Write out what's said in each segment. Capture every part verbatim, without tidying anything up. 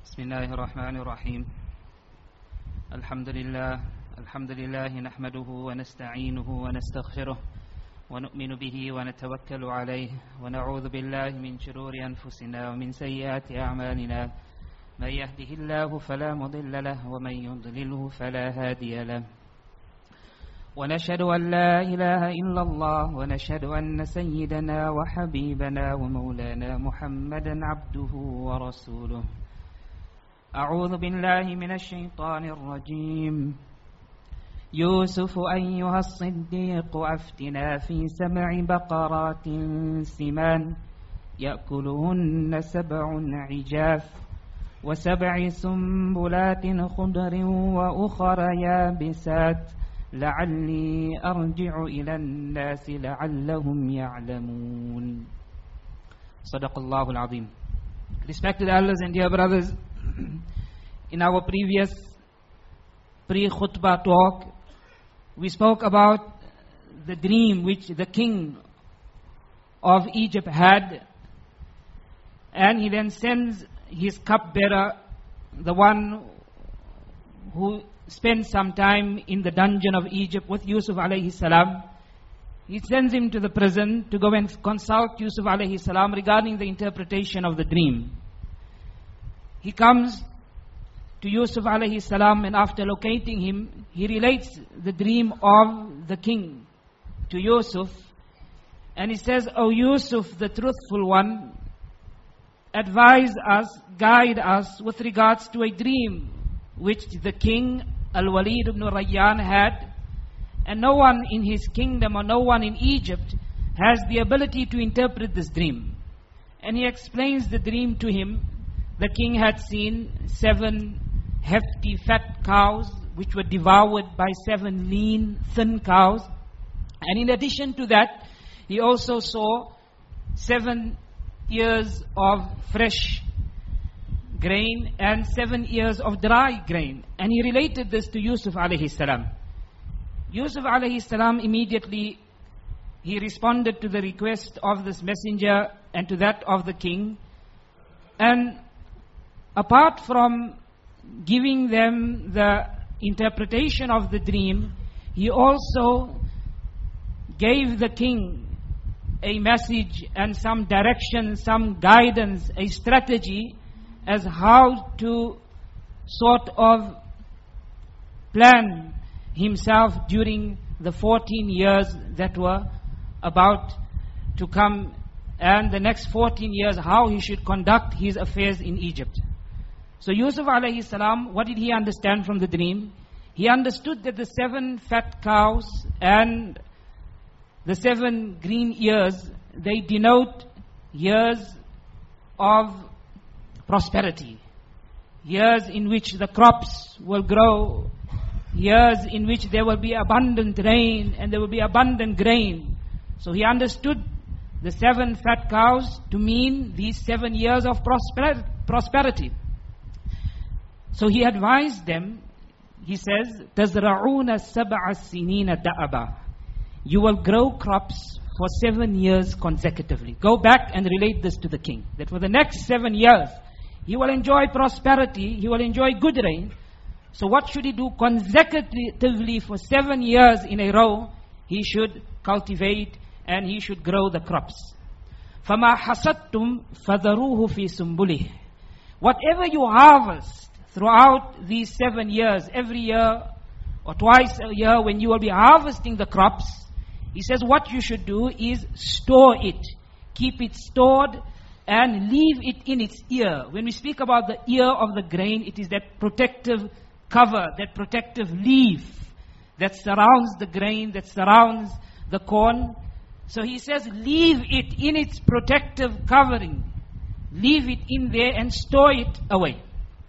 بسم الله الرحمن الرحيم. الحمد لله الحمد لله نحمده ونستعينه ونستغفره ونؤمن به ونتوكل عليه ونعوذ بالله من شرور أنفسنا ومن سيئات أعمالنا. من يهده الله فلا مضل له ومن يضلله فلا هادي له. ونشهد أن لا إله إلا الله ونشهد أن سيدنا وحبيبنا ومولانا محمدا عبده ورسوله. أعوذ بالله من الشيطان الرجيم. يوسف أيها الصديق أفتنا في سبع بقرات سمان يأكلهن سبع عجاف وسبع سنبلات خضر وأخر يابسات لعلي أرجع إلى الناس لعلهم يعلمون. صدق الله العظيم. Respected elders and dear brothers, in our previous pre-khutbah talk, we spoke about the dream which the king of Egypt had, and he then sends his cupbearer, the one who spent some time in the dungeon of Egypt with Yusuf alayhi salam. He sends him to the prison to go and consult Yusuf alayhi salam regarding the interpretation of the dream. He comes to Yusuf alayhi salam, and after locating him, he relates the dream of the king to Yusuf. And he says, "O Yusuf, the truthful one, advise us, guide us with regards to a dream which the king Al-Walid ibn Rayyan had, and no one in his kingdom or no one in Egypt has the ability to interpret this dream." And he explains the dream to him. The king had seen seven hefty fat cows which were devoured by seven lean thin cows, and in addition to that he also saw seven ears of fresh grain and seven ears of dry grain, and he related this to Yusuf alayhi salam. Yusuf alayhi salam immediately he responded to the request of this messenger and to that of the king, and apart from giving them the interpretation of the dream, he also gave the king a message and some direction, some guidance, a strategy as how to sort of plan himself during the fourteen years that were about to come, and the next fourteen years how he should conduct his affairs in Egypt. So Yusuf alayhi salam, what did he understand from the dream? He understood that the seven fat cows and the seven green ears, they denote years of prosperity, years in which the crops will grow, years in which there will be abundant rain and there will be abundant grain. So he understood the seven fat cows to mean these seven years of prosper- prosperity. So he advised them, he says, تَزْرَعُونَ سَبْعَ السِّنِينَ دَأَبًا. You will grow crops for seven years consecutively. Go back and relate this to the king, that for the next seven years, he will enjoy prosperity, he will enjoy good rain. So what should he do consecutively for seven years in a row? He should cultivate and he should grow the crops. فَمَا حَسَدْتُمْ فَذَرُوهُ فِي سُنْبُلِهِ. Whatever you harvest throughout these seven years, every year or twice a year when you will be harvesting the crops, he says what you should do is store it. Keep it stored and leave it in its ear. When we speak about the ear of the grain, it is that protective cover, that protective leaf that surrounds the grain, that surrounds the corn. So he says leave it in its protective covering. Leave it in there and store it away.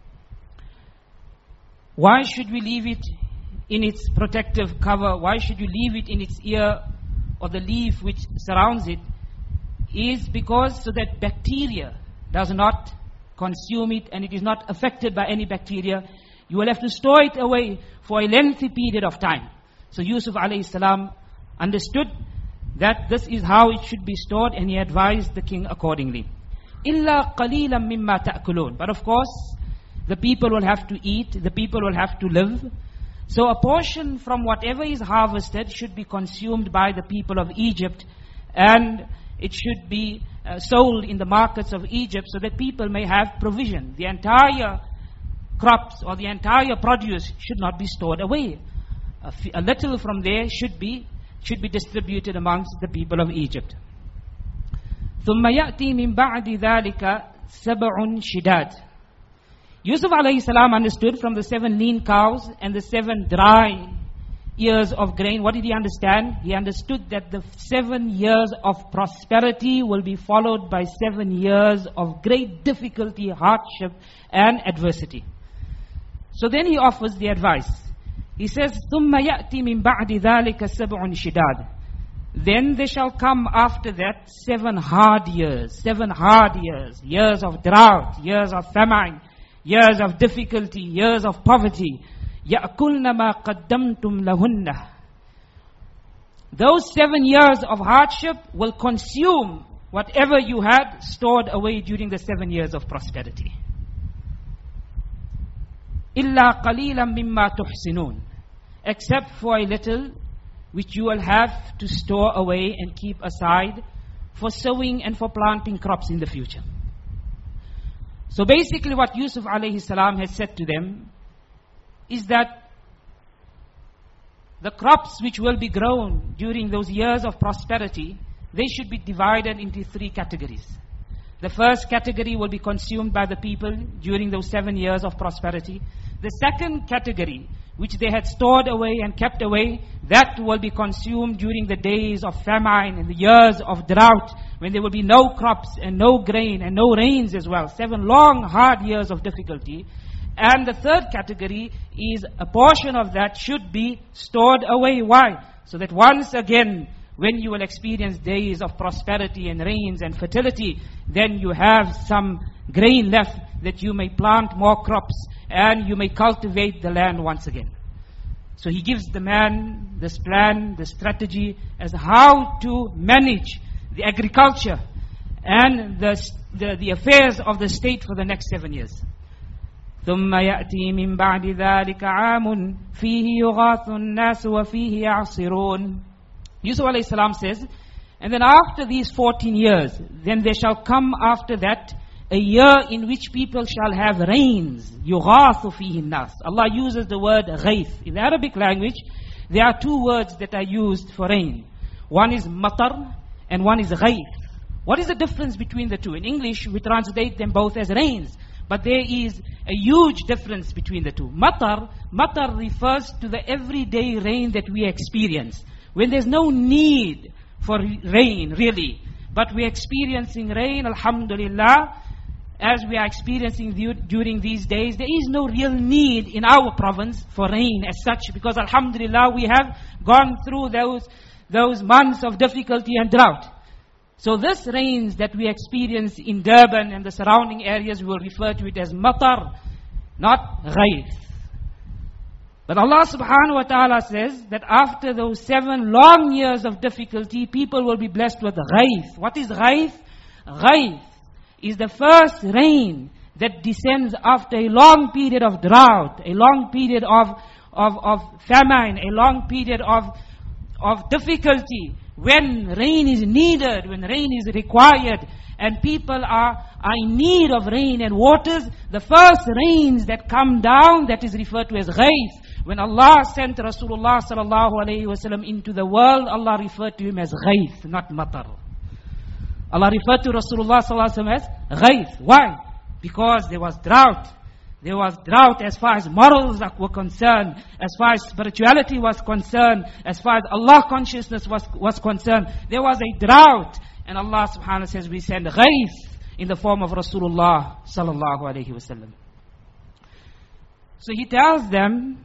Why should we leave it in its protective cover? Why should you leave it in its ear or the leaf which surrounds it? Is because so that bacteria does not consume it and it is not affected by any bacteria. You will have to store it away for a lengthy period of time. So Yusuf alayhi salam understood that this is how it should be stored, and he advised the king accordingly. إِلَّا قَلِيلًا مِمَّا تَأْكُلُونَ. But of course, The people will have to eat. The people will have to live. So a portion from whatever is harvested should be consumed by the people of Egypt, and it should be uh, sold in the markets of Egypt so that people may have provision. The entire crops or the entire produce should not be stored away. A, f- a little from there should be should be distributed amongst the people of Egypt. ثم يأتي من بعد ذلك سبع شداد. Yusuf alayhi salam understood from the seven lean cows and the seven dry years of grain. What did he understand? He understood that the seven years of prosperity will be followed by seven years of great difficulty, hardship and adversity. So then he offers the advice. He says, ثُمَّ يَأْتِ مِن بَعْدِ ذَلِكَ سَبْعٌ شِدَادٌ. Then there shall come after that seven hard years, seven hard years, years of drought, years of famine, years of difficulty, years of poverty. يَأْكُلْنَ مَا قَدَّمْتُمْ لَهُنَّ. Those seven years of hardship will consume whatever you had stored away during the seven years of prosperity. إِلَّا قَلِيلًا مِمَّا تُحْسِنُونَ. Except for a little which you will have to store away and keep aside for sowing and for planting crops in the future. So basically what Yusuf alayhi salam has said to them is that the crops which will be grown during those years of prosperity, they should be divided into three categories. The first category will be consumed by the people during those seven years of prosperity. The second category, which they had stored away and kept away, that will be consumed during the days of famine and the years of drought, when there will be no crops and no grain and no rains as well. Seven long, hard years of difficulty. And the third category is a portion of that should be stored away. Why? So that once again, when you will experience days of prosperity and rains and fertility, then you have some grain left that you may plant more crops and you may cultivate the land once again. So he gives the man this plan, this strategy as how to manage the agriculture and the, the, the affairs of the state for the next seven years. ثم يأتي من بعد ذلك عام فيه يغاث الناس وفيه يعصرون. Yusuf alayhi salam says, and then after these fourteen years, then there shall come after that a year in which people shall have rains. يغاث فيه الناس. Allah uses the word غيث. In the Arabic language, there are two words that are used for rain. One is matar and one is غيث. What is the difference between the two? In English, we translate them both as rains. But there is a huge difference between the two. Matar, matar refers to the everyday rain that we experience. When there's no need for rain, really. But we're experiencing rain, alhamdulillah, as we are experiencing during these days. There is no real need in our province for rain as such, because alhamdulillah, we have gone through those, those months of difficulty and drought. So this rains that we experience in Durban and the surrounding areas, we will refer to it as matar, not ghayth. But Allah subhanahu wa ta'ala says that after those seven long years of difficulty, people will be blessed with ghayth. What is ghayth? Ghayth is the first rain that descends after a long period of drought, a long period of, of, of famine, a long period of, of difficulty. When rain is needed, when rain is required, and people are, are in need of rain and waters, the first rains that come down, that is referred to as ghayth. When Allah sent Rasulullah sallallahu alayhi wa sallam into the world, Allah referred to him as ghayth, not matar. Allah referred to Rasulullah sallallahu alayhi wa sallam as ghayth. Why? Because there was drought. There was drought as far as morals were concerned, as far as spirituality was concerned, as far as Allah consciousness was, was concerned. There was a drought. And Allah subhanahu wa ta'ala says, we send ghayth in the form of Rasulullah sallallahu alayhi wa sallam. So he tells them,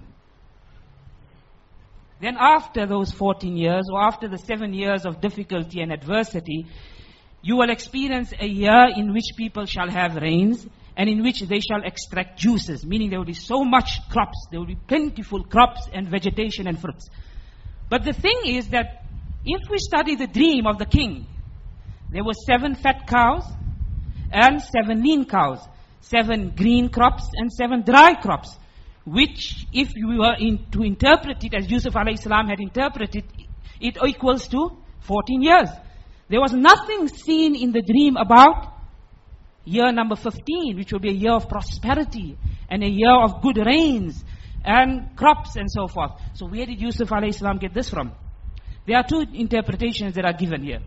then after those fourteen years, or after the seven years of difficulty and adversity, you will experience a year in which people shall have rains, and in which they shall extract juices, meaning there will be so much crops, there will be plentiful crops and vegetation and fruits. But the thing is that if we study the dream of the king, there were seven fat cows and seven lean cows. seven green crops and seven dry crops, which if we were in, to interpret it as Yusuf alayhi salam had interpreted, it equals to fourteen years. There was nothing seen in the dream about year number fifteen, which will be a year of prosperity and a year of good rains and crops and so forth. So where did Yusuf alayhi salam get this from? There are two interpretations that are given here.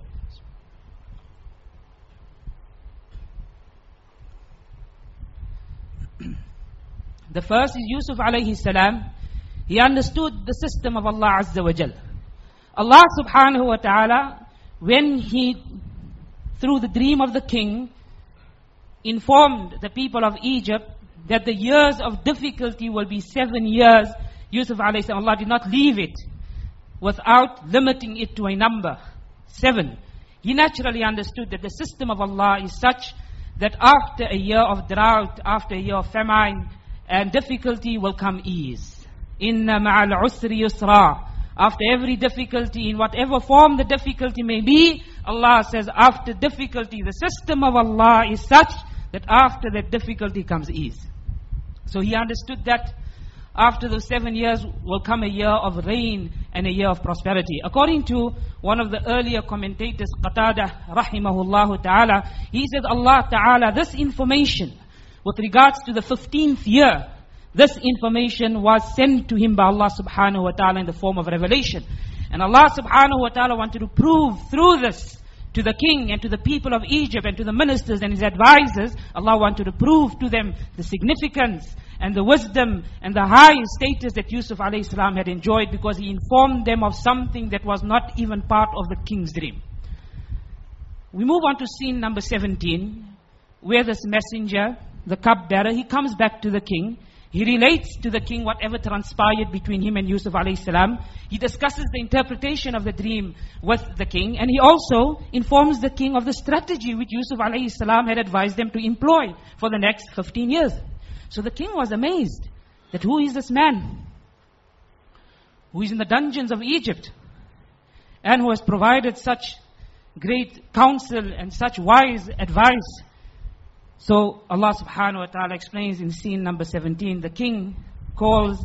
The first is Yusuf alayhi salam, he understood the system of Allah Azza wa Jal. Allah subhanahu wa ta'ala, when he, through the dream of the king, informed the people of Egypt that the years of difficulty will be seven years, Yusuf alayhi salam, Allah did not leave it without limiting it to a number, seven. He naturally understood that the system of Allah is such that after a year of drought, after a year of famine and difficulty will come ease. Inna ma'al usri yusra. After every difficulty, in whatever form the difficulty may be, Allah says after difficulty, the system of Allah is such that after that difficulty comes ease. So he understood that after those seven years will come a year of rain and a year of prosperity. According to one of the earlier commentators, Qatada rahimahullah ta'ala, he said Allah ta'ala, this information with regards to the fifteenth year, this information was sent to him by Allah subhanahu wa ta'ala in the form of revelation. And Allah subhanahu wa ta'ala wanted to prove through this to the king and to the people of Egypt and to the ministers and his advisors, Allah wanted to prove to them the significance and the wisdom and the high status that Yusuf alayhi salam had enjoyed, because he informed them of something that was not even part of the king's dream. We move on to scene number seventeen, where this messenger, the cupbearer, he comes back to the king. He relates to the king whatever transpired between him and Yusuf alayhi salam. He discusses the interpretation of the dream with the king, and he also informs the king of the strategy which Yusuf alayhi salam had advised them to employ for the next fifteen years. So the king was amazed that who is this man who is in the dungeons of Egypt and who has provided such great counsel and such wise advice. So Allah subhanahu wa ta'ala explains in scene number seventeen, the king calls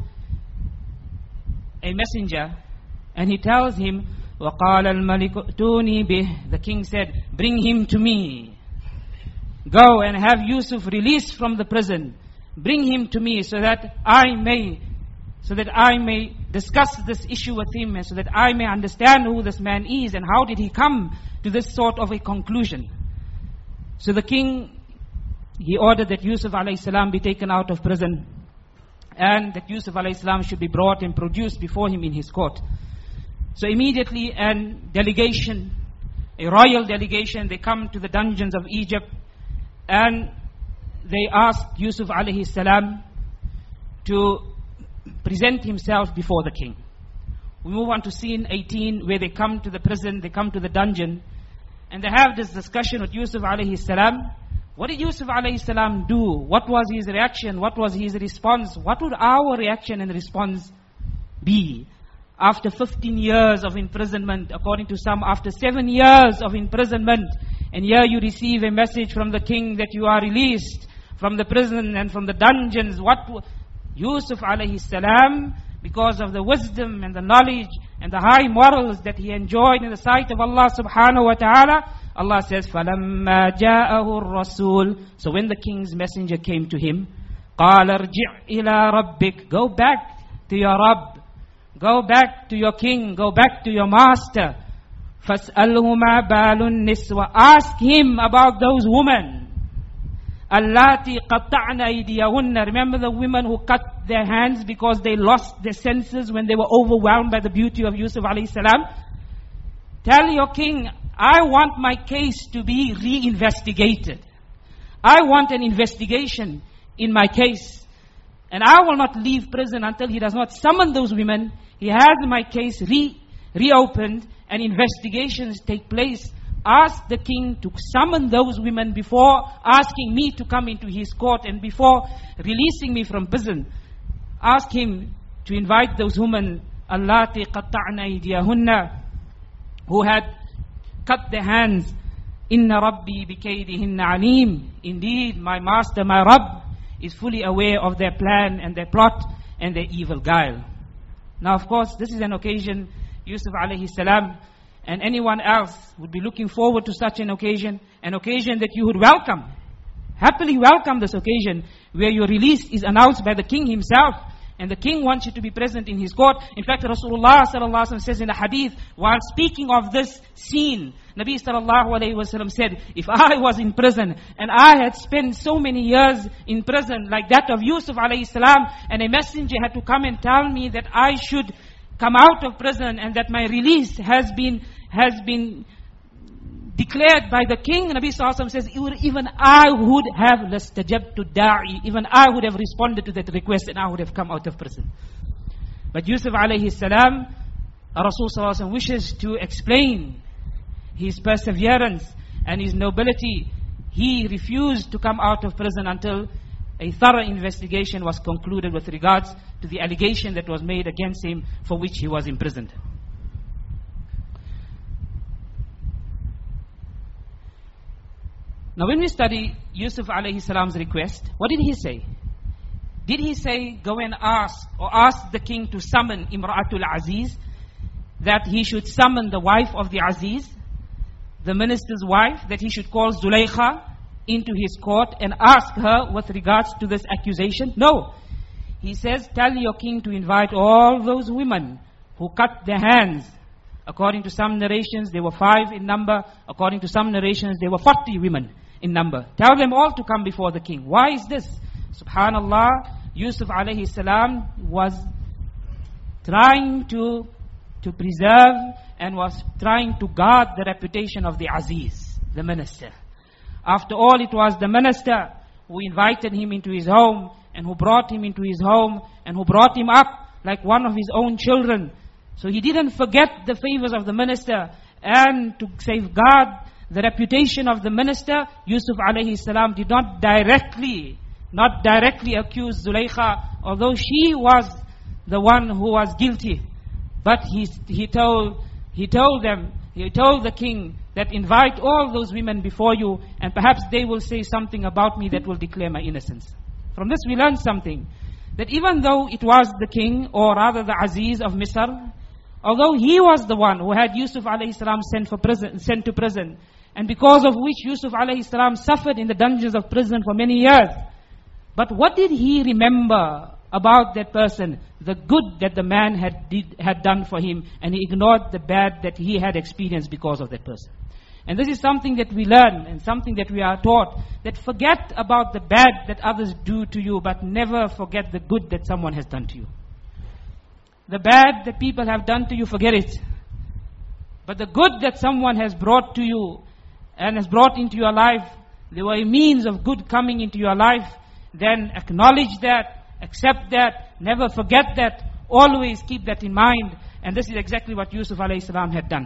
a messenger and he tells him, وَقَالَ الْمَلِكُ ائْتُونِي بِهِ. The king said, bring him to me. Go and have Yusuf released from the prison. Bring him to me so that I may, so that I may discuss this issue with him, and so that I may understand who this man is and how did he come to this sort of a conclusion. So the king, he ordered that Yusuf alayhi salam be taken out of prison, and that Yusuf alayhi salam should be brought and produced before him in his court. So immediately a delegation, a royal delegation, they come to the dungeons of Egypt, and they asked Yusuf alayhi salam to present himself before the king. We move on to scene eighteen, where they come to the prison, they come to the dungeon, and they have this discussion with Yusuf alayhi salam. What did Yusuf alayhi salam do? What was his reaction? What was his response? What would our reaction and response be? After fifteen years of imprisonment, according to some, after seven years of imprisonment, and here you receive a message from the king that you are released from the prison and from the dungeons. What Yusuf alayhi salam, because of the wisdom and the knowledge and the high morals that he enjoyed in the sight of Allah subhanahu wa ta'ala, Allah says, فَلَمَّا جَاءَهُ الرَّسُولُ. So when the king's messenger came to him, قَالَ ارْجِعْ إِلَىٰ رَبِّكَ. Go back to your Rabb. Go back to your king. Go back to your master. فَاسْأَلْهُ مَا بَالُ النِّسْوَةِ. Ask him about those women. Allati qatta'na aydiyahunna. Remember the women who cut their hands because they lost their senses when they were overwhelmed by the beauty of Yusuf alayhi salam. Tell your king, I want my case to be re-investigated. I want an investigation in my case. And I will not leave prison until he does not summon those women. He has my case re reopened and investigations take place. Ask the king to summon those women before asking me to come into his court, and before releasing me from prison. Ask him to invite those women, allati qatta'na aydiyahunna, who had cut their hands Inna Rabbi bikaydihinna alim. Indeed, my master, my Rabb, is fully aware of their plan and their plot and their evil guile. Now, of course, this is an occasion, Yusuf alayhi salam and anyone else would be looking forward to such an occasion, an occasion that you would welcome, happily welcome this occasion, where your release is announced by the king himself, and the king wants you to be present in his court. In fact, Rasulullah sallallahu alaihi wasallam says in the hadith, while speaking of this scene, Nabi sallallahu alaihi wasallam said, if I was in prison and I had spent so many years in prison like that of Yusuf alayhi salam, and a messenger had to come and tell me that I should come out of prison and that my release has been has been declared by the king, Nabi sallallahu alaihi wasallam says, even I would have lastajabtu da'i, even I would have responded to that request and I would have come out of prison. But Yusuf alayhi salam, Rasul sallallahu alaihi wasallam wishes to explain his perseverance and his nobility. He refused to come out of prison until a thorough investigation was concluded with regards to the allegation that was made against him, for which he was imprisoned. Now, when we study Yusuf alayhi salam's request, what did he say? Did he say, go and ask, or ask the king to summon Imra'atul Aziz, that he should summon the wife of the Aziz, the minister's wife, that he should call Zulaykha into his court and ask her with regards to this accusation? No. He says, tell your king to invite all those women who cut their hands. According to some narrations, there were five in number. According to some narrations, there were forty women in number. Tell them all to come before the king. Why is this? Subhanallah, Yusuf alayhi salam was trying to, to preserve and was trying to guard the reputation of the Aziz, the minister. After all, it was the minister who invited him into his home and who brought him into his home and who brought him up like one of his own children. So he didn't forget the favors of the minister, and to safeguard the reputation of the minister, Yusuf alayhi salam did not directly, not directly accuse Zulaykha, although she was the one who was guilty. But he, he told, he told them, he told the king that invite all those women before you, and perhaps they will say something about me that will declare my innocence. From this we learn something, that even though it was the king, or rather the Aziz of Misr, although he was the one who had Yusuf alayhi salam sent for prison, sent to prison, and because of which Yusuf alayhi salam suffered in the dungeons of prison for many years. But what did he remember about that person? The good that the man had did, had done for him, and he ignored the bad that he had experienced because of that person. And this is something that we learn, and something that we are taught, that forget about the bad that others do to you, but never forget the good that someone has done to you. The bad that people have done to you, forget it. But the good that someone has brought to you and has brought into your life, there were a means of good coming into your life, then acknowledge that, accept that, never forget that, always keep that in mind. And this is exactly what Yusuf alayhi salam had done.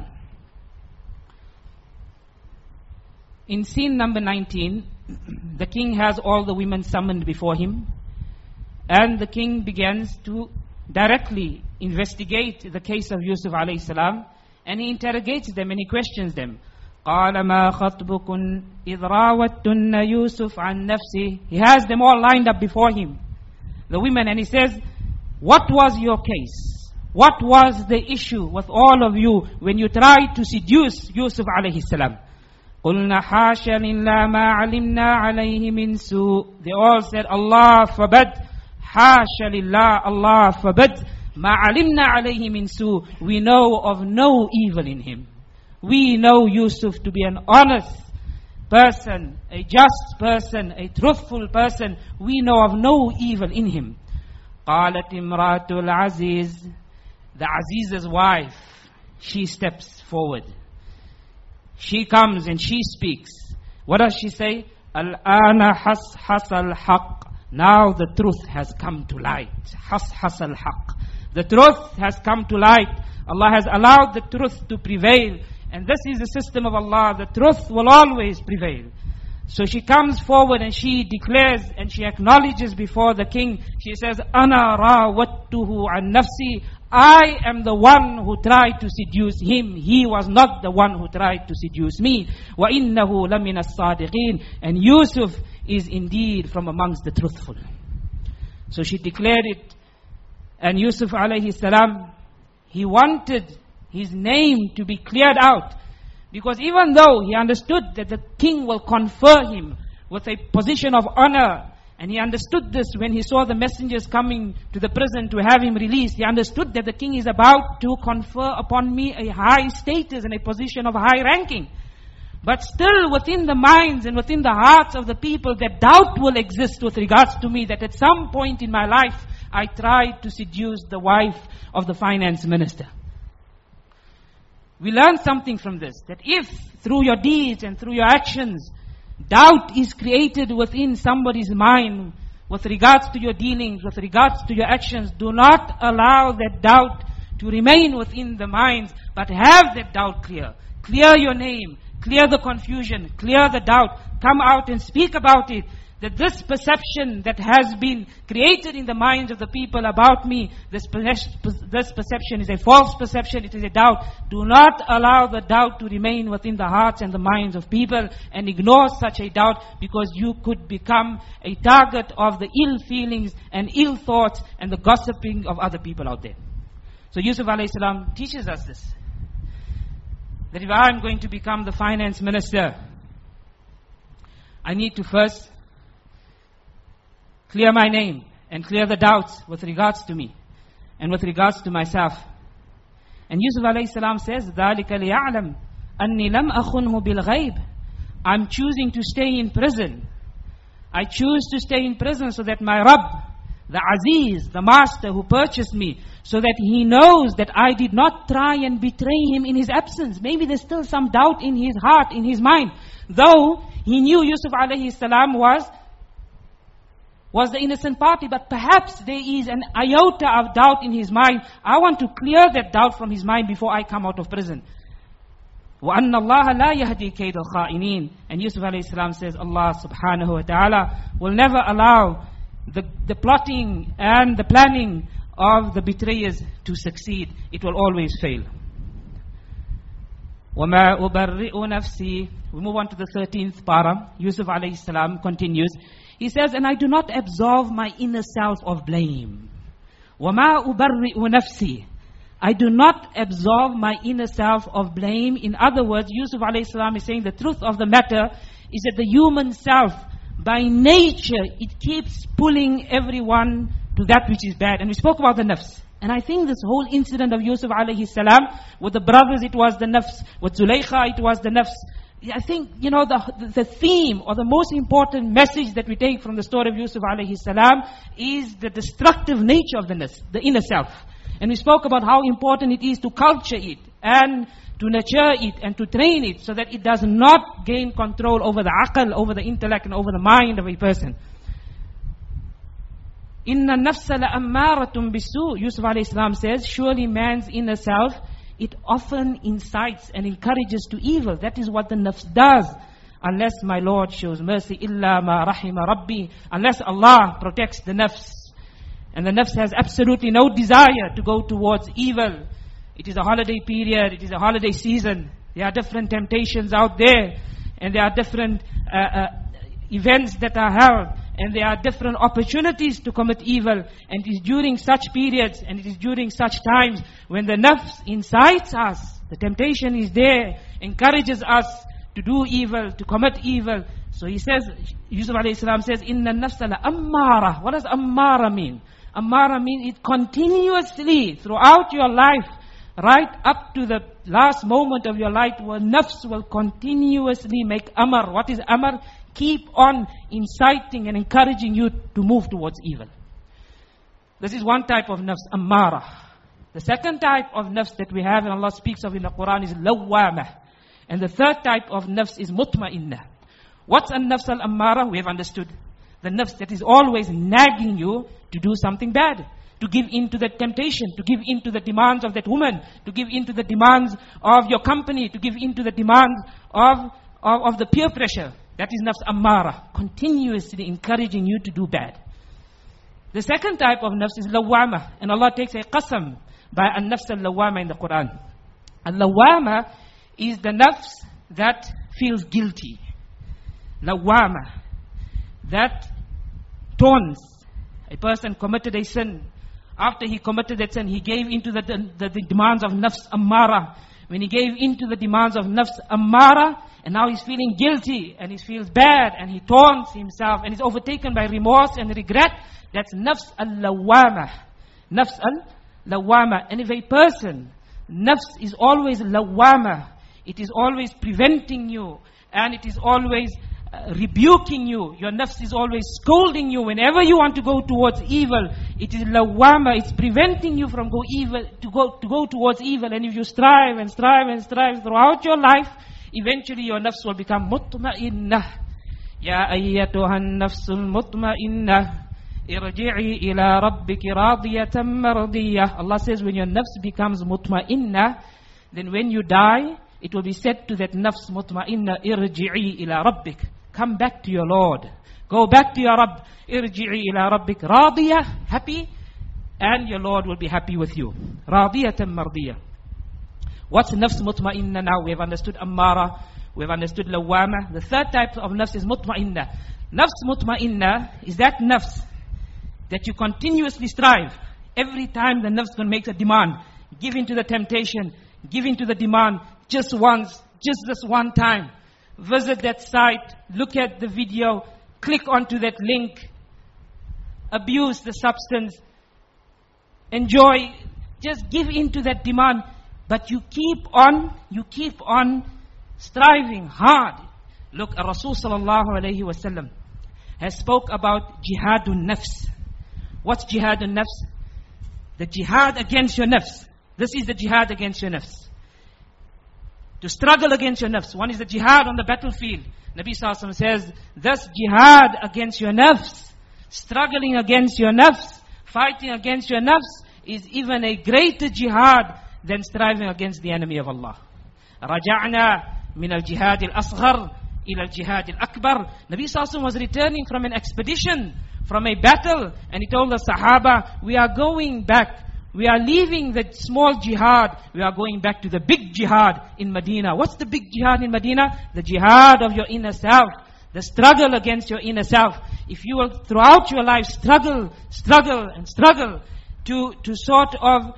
In scene number nineteen, the king has all the women summoned before him, and the king begins to directly investigate the case of Yusuf alayhi salam, and he interrogates them and he questions them. قَالَ مَا خَطْبُكُنْ إِذْ رَاوَدْتُنَّ يُوسُفْ عَنْ نَفْسِهِ. He has them all lined up before him, the women, and he says, what was your case? What was the issue with all of you when you tried to seduce Yusuf alayhi salam? قُلْنَا حَاشَ لِلَّهِ مَا عَلِمْنَا عَلَيْهِ مِنْ سُوءٍ. They all said, Allah forbid, حَاشَ لِلَّهِ, Allah forbid, مَا عَلِمْنَا عَلَيْهِ مِنْ سُوءٍ. We know of no evil in him. We know Yusuf to be an honest person, a just person, a truthful person. We know of no evil in him. قَالَتْ إِمْرَأَةُ الْعَزِيزِ. The Aziz's wife, she steps forward. She comes and she speaks. What does she say? Al-ana has-has al-haq. Now the truth has come to light. Has-has al-haq. The truth has come to light. Allah has allowed the truth to prevail. And this is the system of Allah. The truth will always prevail. So she comes forward and she declares and she acknowledges before the king. She says, Ana rawattuhu an nafsi. I am the one who tried to seduce him. He was not the one who tried to seduce me. وَإِنَّهُ لَمِنَ الصَّادِقِينَ. And Yusuf is indeed from amongst the truthful. So she declared it. And Yusuf alayhi salam, he wanted his name to be cleared out. Because even though he understood that the king will confer him with a position of honor, and he understood this when he saw the messengers coming to the prison to have him released, he understood that the king is about to confer upon me a high status and a position of high ranking. But still within the minds and within the hearts of the people, that doubt will exist with regards to me, that at some point in my life, I tried to seduce the wife of the finance minister. We learn something from this, that if through your deeds and through your actions, doubt is created within somebody's mind with regards to your dealings, with regards to your actions, do not allow that doubt to remain within the minds, but have that doubt clear. Clear your name, clear the confusion, clear the doubt, come out and speak about it. That this perception that has been created in the minds of the people about me, this, this perception is a false perception, it is a doubt. Do not allow the doubt to remain within the hearts and the minds of people, and ignore such a doubt, because you could become a target of the ill feelings and ill thoughts and the gossiping of other people out there. So Yusuf alayhi salam teaches us this. That if I am going to become the finance minister, I need to first clear my name and clear the doubts with regards to me and with regards to myself. And Yusuf alayhi salam says, ذَلِكَ لِيَعْلَمْ أَنِّي لَمْ أَخُنْهُ بِالْغَيْبِ. I'm choosing to stay in prison. I choose to stay in prison so that my Rabb, the Aziz, the Master who purchased me, so that He knows that I did not try and betray Him in His absence. Maybe there's still some doubt in his heart, in his mind. Though he knew Yusuf alayhi salam was was the innocent party, but perhaps there is an iota of doubt in his mind. I want to clear that doubt from his mind before I come out of prison. وَأَنَّ اللَّهَ لَا يَهْدِي كَيْدَ الْخَائِنِينَ. And Yusuf alayhi salam says, Allah subhanahu wa ta'ala will never allow the, the plotting and the planning of the betrayers to succeed. It will always fail. وَمَا أُبَرِّئُ نَفْسِي. We move on to the thirteenth para. Yusuf alayhi salam continues. He says, and I do not absolve my inner self of blame. وَمَا أُبَرِّئُ نَفْسِي. I do not absolve my inner self of blame. In other words, Yusuf alayhi salam is saying the truth of the matter is that the human self, by nature, it keeps pulling everyone to that which is bad. And we spoke about the nafs. And I think this whole incident of Yusuf alayhi salam, with the brothers it was the nafs, with Zulaykha it was the nafs. I think, you know, the, the theme or the most important message that we take from the story of Yusuf alayhi salam is the destructive nature of the nafs, the inner self. And we spoke about how important it is to culture it and to nurture it and to train it so that it does not gain control over the aql, over the intellect and over the mind of a person. Inna nafsa la ammaratun bisu. Yusuf alayhi salam says, surely man's inner self, it often incites and encourages to evil. That is what the nafs does. Unless my Lord shows mercy, illa ma rahima rabbi. Unless Allah protects the nafs. And the nafs has absolutely no desire to go towards evil. It is a holiday period, it is a holiday season. There are different temptations out there. And there are different uh, uh, events that are held. And there are different opportunities to commit evil. And it is during such periods, and it is during such times, when the nafs incites us, the temptation is there, encourages us to do evil, to commit evil. So he says, Yusuf alayhi salam says, Inna nafsa la ammara. What does ammara mean? Ammara means it continuously, throughout your life, right up to the last moment of your life, where nafs will continuously make amar. What is amar? Keep on inciting and encouraging you to move towards evil. This is one type of nafs, ammara. The second type of nafs that we have, and Allah speaks of in the Quran, is lawwamah. And the third type of nafs is mutma'innah. What's a nafs al-ammara? We have understood. The nafs that is always nagging you to do something bad, to give in to that temptation, to give in to the demands of that woman, to give in to the demands of your company, to give in to the demands of, of, of the peer pressure. That is nafs ammara, continuously encouraging you to do bad. The second type of nafs is lawwamah, and Allah takes a qasam by an-nafs al-lawwama in the Quran. Al-lawwama is the nafs that feels guilty. Lawwama, that taunts. A person committed a sin. After he committed that sin, he gave into the, the, the demands of nafs ammara. When he gave into the demands of nafs ammara, and now he's feeling guilty, and he feels bad, and he taunts himself, and he's overtaken by remorse and regret. That's nafs al-lawwama. Nafs al-lawwama. And if a person, nafs is always lawwama, it is always preventing you, and it is always uh, rebuking you. Your nafs is always scolding you whenever you want to go towards evil. It is lawwama, it's preventing you from go evil to go to go towards evil. And if you strive and strive and strive throughout your life, eventually your nafs will become mutma'innah. Ya ayyatuhan nafsul mutma'innah, irji'i ila rabbiki radiyatan mardiyah. Allah says, when your nafs becomes mutma'innah, then when you die, it will be said to that nafs mutma'innah, irji'i ila rabbik. Come back to your Lord. Go back to your Rabb. Irji'i ila rabbik radiyah, happy, and your Lord will be happy with you. Radiyatan mardiyah. What's nafs mutma'innah now? We have understood ammara, we have understood lawwama. The third type of nafs is mutma'innah. Nafs mutma'innah is that nafs that you continuously strive. Every time the nafs can make a demand, give in to the temptation, give in to the demand, just once, just this one time. Visit that site, look at the video, click onto that link, abuse the substance, enjoy, just give in to that demand. But you keep on, you keep on striving hard. Look, Rasul sallallahu alayhi wa sallam has spoke about jihadun nafs. What's jihadun nafs? The jihad against your nafs. This is the jihad against your nafs. To struggle against your nafs. One is the jihad on the battlefield. Nabi sallallahu alayhi wa sallam says, this jihad against your nafs, struggling against your nafs, fighting against your nafs, is even a greater jihad than striving against the enemy of Allah. Raja'na min al-jihad al-asghar ila al-jihad al-akbar. Nabi sallallahu alayhi wa sallam was returning from an expedition, from a battle, and he told the Sahaba, we are going back. We are leaving the small jihad. We are going back to the big jihad in Medina. What's the big jihad in Medina? The jihad of your inner self. The struggle against your inner self. If you will throughout your life struggle, struggle and struggle to, to sort of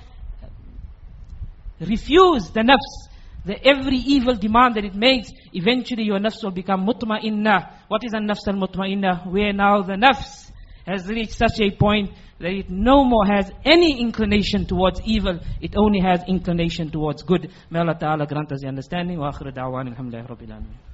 refuse the nafs, the every evil demand that it makes, eventually your nafs will become mutma'innah. What is a nafs al-mutma'innah? Where now the nafs has reached such a point that it no more has any inclination towards evil. It only has inclination towards good. May Allah Ta'ala grant us the understanding. Wa akhiru da'wan alhamdulillahi rabbil alamin.